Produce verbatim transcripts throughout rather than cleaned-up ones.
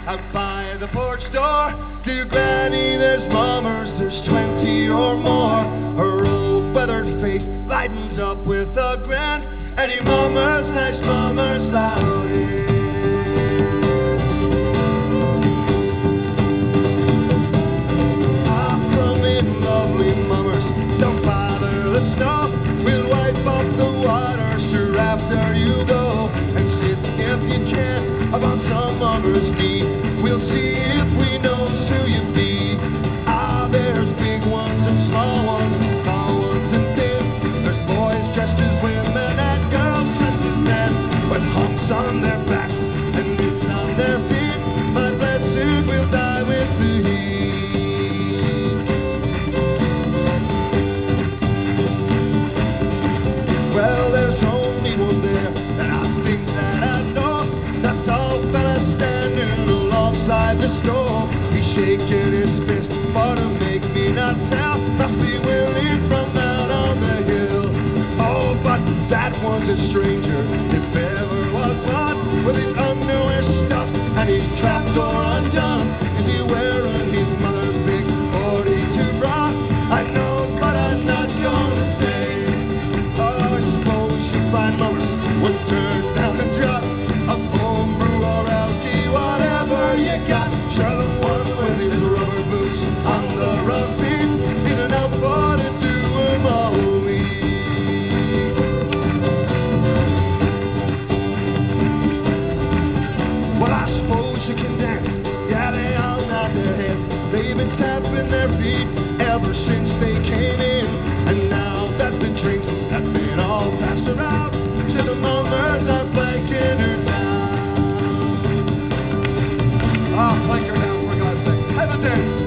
out by the porch door. Dear Granny, there's mummers, there's twenty or more. Her old weathered face lightens up with a grin. Any mummers, nice mummers, loudy. Ah, come in, lovely mummers, don't bother the snow. We'll wipe off the water, sure, after you go. And sit, if you can, up on some mummer's knee. We'll see if we knows who you be. Ah, there's big ones and small ones, tall ones and thin. There's boys dressed as women and girls dressed as men, with humps on their backs and mitts on their feet. My blood suit will die with the heat. Well, there's only one there that I think that I know. That tall fella standing alongside the stove. He's shaking his fist for to make me not tell. Must be Willie from out on the hill. Oh, but that one's a stranger, if ever was one, with his underwear stuffed and his trapdoor undone. Is he wearing his mother's big forty-two bra? I know, but I'm not gonna say. Oh, I suppose you find mummers would turn down the drop of homebrew or alky, whatever you got. Sure, the one with his rubber boots on the rough beat isn't out for to do him all week. Well, I suppose you can dance. Yeah, they all nod their heads. They've been tapping their feet ever since they came in. And now that the drinks have been all passed around, to the mummers are flanking her down. Ah, flank her down, for God's sake. Have a dance.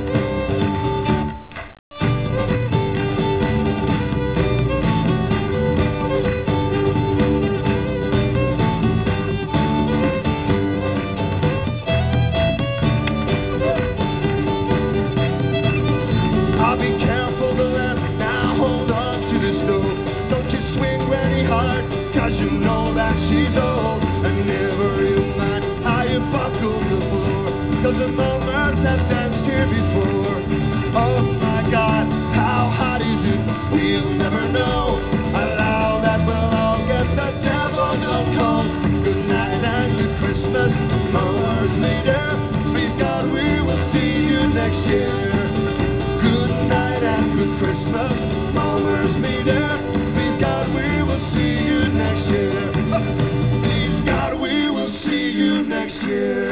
I'll be careful the left, now hold on to the stove. Don't you swing Granny hard, cause you know that she's old. And never you mind how you buckle the floor, cause the mummers have danced here before. Oh my God, how hot is it? We'll never know. Allow that we'll all get the devil don't come. Good night and good Christmas, mummers leader. Please God, we will see you next year. Good night and good Christmas, mummers leader. Please God, we will see you next year. Please God, we will see you next year.